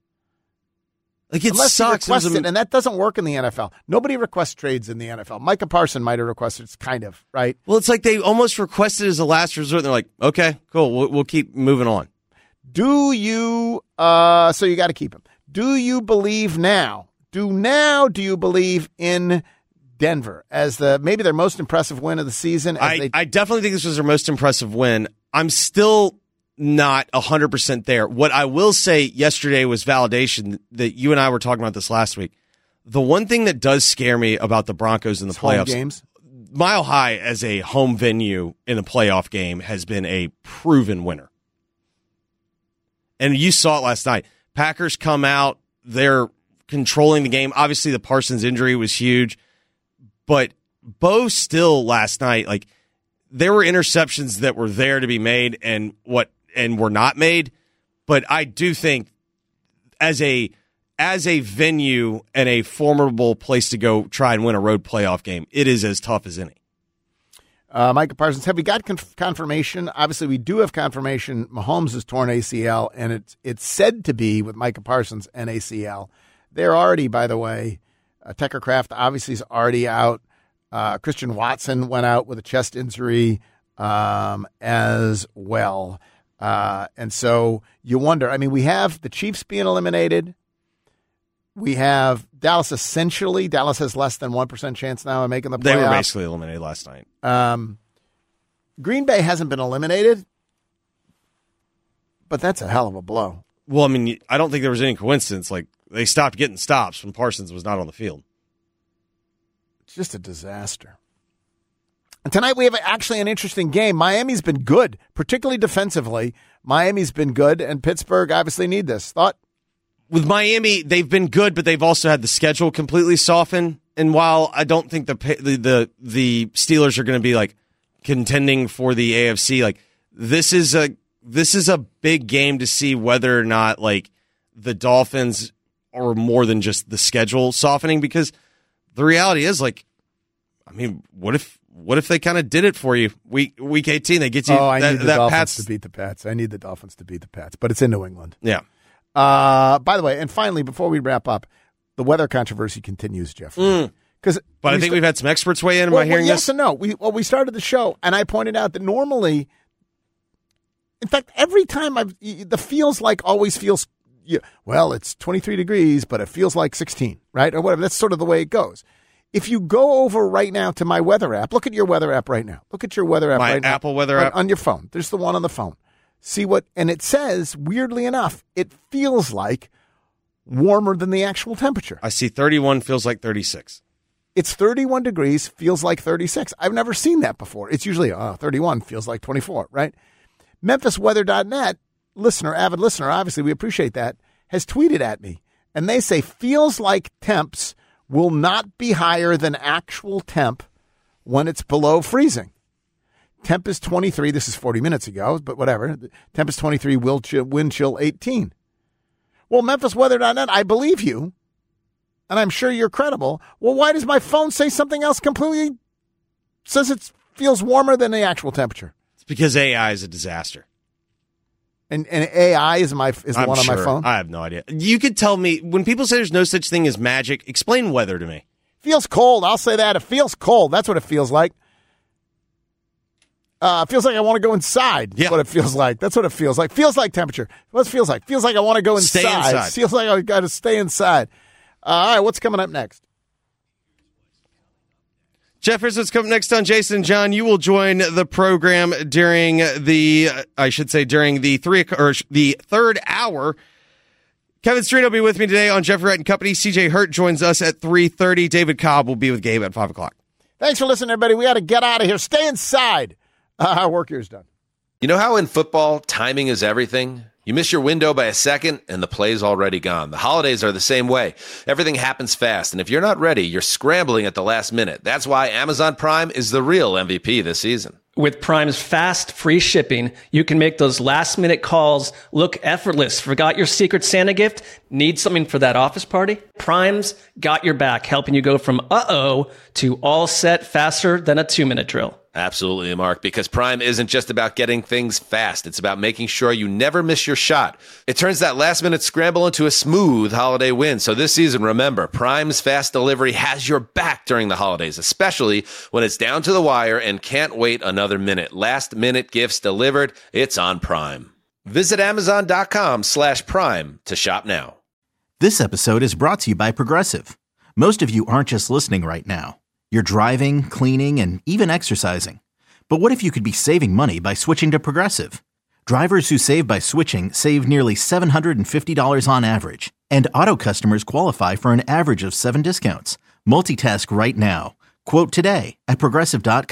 Like it Unless sucks. You request it, it, and that doesn't work in the N F L. Nobody requests trades in the N F L. Micah Parsons might have requested it, kind of, right? Well, it's like they almost requested as a last resort. They're like, okay, cool, we'll, we'll keep moving on. Do you? Uh, so you got to keep him. Do you believe now? Do now? Do you believe in Denver as the maybe their most impressive win of the season? As I they- I definitely think this was their most impressive win. I'm still not one hundred percent there. What I will say yesterday was validation that you and I were talking about this last week. The one thing that does scare me about the Broncos in the it's playoffs, home games. Mile High as a home venue in a playoff game has been a proven winner. And you saw it last night. Packers come out, they're controlling the game. Obviously, the Parsons injury was huge. But Bo still last night, like, there were interceptions that were there to be made and what and were not made. But I do think as a as a venue and a formidable place to go try and win a road playoff game, it is as tough as any. Uh, Micah Parsons, have we got conf- confirmation? Obviously, we do have confirmation. Mahomes has torn A C L, and it's it's said to be with Micah Parsons and A C L. They're already, by the way, uh, Tucker Kraft obviously is already out. Uh, Christian Watson went out with a chest injury um, as well. Uh, and so you wonder, I mean, we have the Chiefs being eliminated. We have Dallas essentially. Dallas has less than one percent chance now of making the playoffs. They were basically eliminated last night. Um, Green Bay hasn't been eliminated, but that's a hell of a blow. Well, I mean, I don't think there was any coincidence. Like, they stopped getting stops when Parsons was not on the field. It's just a disaster. And tonight we have actually an interesting game. Miami's been good, particularly defensively. Miami's been good, and Pittsburgh obviously need this. Thought? With Miami, they've been good, but they've also had the schedule completely soften. And while I don't think the the the, the Steelers are going to be like contending for the A F C, like this is a this is a big game to see whether or not like the Dolphins are more than just the schedule softening. Because the reality is, like, I mean, what if what if they kind of did it for you week week eighteen? They get you. Oh, I that, need the that Dolphins Pats to beat the Pats. I need the Dolphins to beat the Pats, but it's in New England. Yeah. Uh, by the way, and finally, before we wrap up, the weather controversy continues, Jeffrey. Mm. Because, but I think st- we've had some experts weigh in. Am well, I hearing well, yes this? Yes and no. We well, we started the show, and I pointed out that normally, in fact, every time I've the feels like always feels. Yeah, well, it's twenty-three degrees, but it feels like sixteen, right, or whatever. That's sort of the way it goes. If you go over right now to my weather app, look at your weather app right now. Look at your weather app my right now. My Apple weather on, app on your phone. There's the one on the phone. See what, and it says, weirdly enough, it feels like warmer than the actual temperature. I see thirty-one feels like thirty-six. It's thirty-one degrees, feels like thirty-six. I've never seen that before. It's usually oh, thirty-one feels like twenty-four, right? Memphis Weather dot net, listener, avid listener, obviously we appreciate that, has tweeted at me. And they say feels like temps will not be higher than actual temp when it's below freezing. Temp is twenty-three. This is forty minutes ago, but whatever. Temp is twenty-three, wind chill, wind chill eighteen. Well, Memphis Weather dot net, I believe you, and I'm sure you're credible. Well, why does my phone say something else completely? Says it feels warmer than the actual temperature. It's because A I is a disaster. And and A I is my is the I'm one sure. on my phone? I have no idea. You could tell me, when people say there's no such thing as magic, explain weather to me. Feels cold. I'll say that. It feels cold. That's what it feels like. Uh, feels like I want to go inside. That's yeah. what it feels like. That's what it feels like. Feels like temperature. What it feels like? Feels like I want to go inside. Stay inside. Feels like I got to stay inside. Uh, all right, what's coming up next? Jeff, here's what's coming next on Jason and John. You will join the program during the, I should say, during the three or the third hour. Kevin Street will be with me today on Jeffrey Wright and Company. C J Hurt joins us at three thirty. David Cobb will be with Gabe at five o'clock. Thanks for listening, everybody. We got to get out of here. Stay inside. Uh, our work here is done. You know how in football, timing is everything? You miss your window by a second, and the play's already gone. The holidays are the same way. Everything happens fast, and if you're not ready, you're scrambling at the last minute. That's why Amazon Prime is the real M V P this season. With Prime's fast, free shipping, you can make those last-minute calls look effortless. Forgot your Secret Santa gift? Need something for that office party? Prime's got your back, helping you go from uh-oh to all set faster than a two-minute drill. Absolutely, Mark, because Prime isn't just about getting things fast. It's about making sure you never miss your shot. It turns that last-minute scramble into a smooth holiday win. So this season, remember, Prime's fast delivery has your back during the holidays, especially when it's down to the wire and can't wait another minute. Last-minute gifts delivered, it's on Prime. Visit Amazon.com slash Prime to shop now. This episode is brought to you by Progressive. Most of you aren't just listening right now. You're driving, cleaning, and even exercising. But what if you could be saving money by switching to Progressive? Drivers who save by switching save nearly seven hundred fifty dollars on average. And auto customers qualify for an average of seven discounts. Multitask right now. Quote today at Progressive dot com.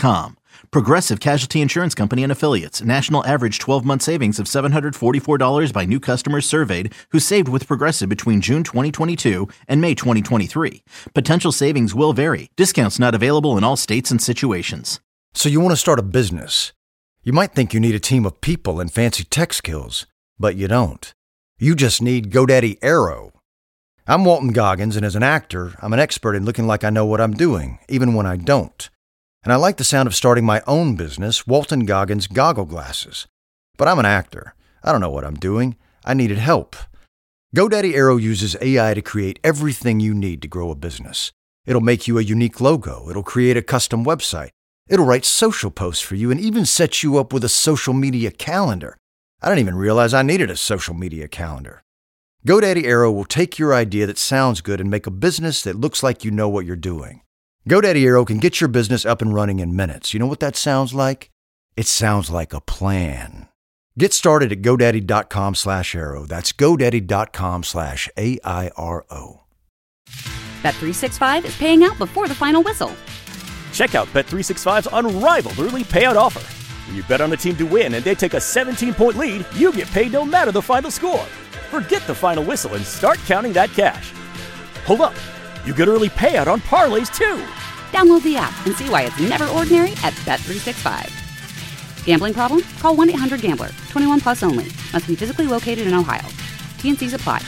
Progressive Casualty Insurance Company and Affiliates. National average twelve-month savings of seven hundred forty-four dollars by new customers surveyed who saved with Progressive between June twenty twenty-two and May twenty twenty-three. Potential savings will vary. Discounts not available in all states and situations. So you want to start a business. You might think you need a team of people and fancy tech skills, but you don't. You just need GoDaddy Aero. I'm Walton Goggins, and as an actor, I'm an expert in looking like I know what I'm doing, even when I don't. And I like the sound of starting my own business, Walton Goggins Goggle Glasses. But I'm an actor. I don't know what I'm doing. I needed help. GoDaddy Aero uses A I to create everything you need to grow a business. It'll make you a unique logo. It'll create a custom website. It'll write social posts for you and even set you up with a social media calendar. I didn't even realize I needed a social media calendar. GoDaddy Aero will take your idea that sounds good and make a business that looks like you know what you're doing. GoDaddy Aero can get your business up and running in minutes. You know what that sounds like? It sounds like a plan. Get started at GoDaddy.com slash Aero. That's GoDaddy.com slash A I R O. Bet three sixty-five is paying out before the final whistle. Check out Bet three sixty-five's unrivaled early payout offer. When you bet on a team to win and they take a seventeen-point lead, you get paid no matter the final score. Forget the final whistle and start counting that cash. Hold up. You get early payout on parlays, too. Download the app and see why it's never ordinary at Bet three sixty-five. Gambling problem? Call one eight hundred gambler. twenty-one plus only. Must be physically located in Ohio. T N Cs apply.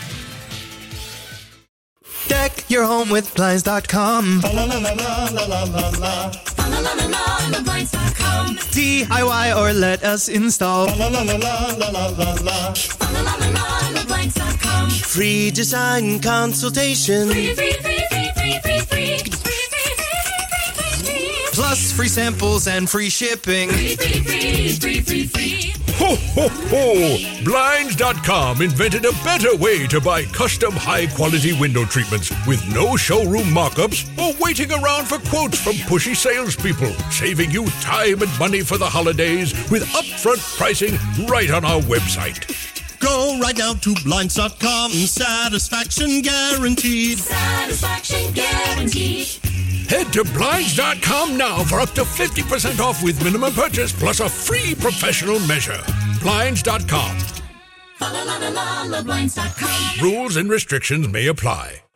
Deck your home with Blinds dot com. D I Y or let us install. Free design consultation. Free, free, free, free, free, free, free. Plus free samples and free shipping. Free, free, free, free, free, free. Ho, ho, ho! Blinds dot com invented a better way to buy custom high-quality window treatments with no showroom mock-ups or waiting around for quotes from pushy salespeople, saving you time and money for the holidays with upfront pricing right on our website. Go right now to Blinds dot com. Satisfaction guaranteed. Satisfaction guaranteed. Head to Blinds dot com now for up to fifty percent off with minimum purchase plus a free professional measure. Blinds dot com. Rules and restrictions may apply.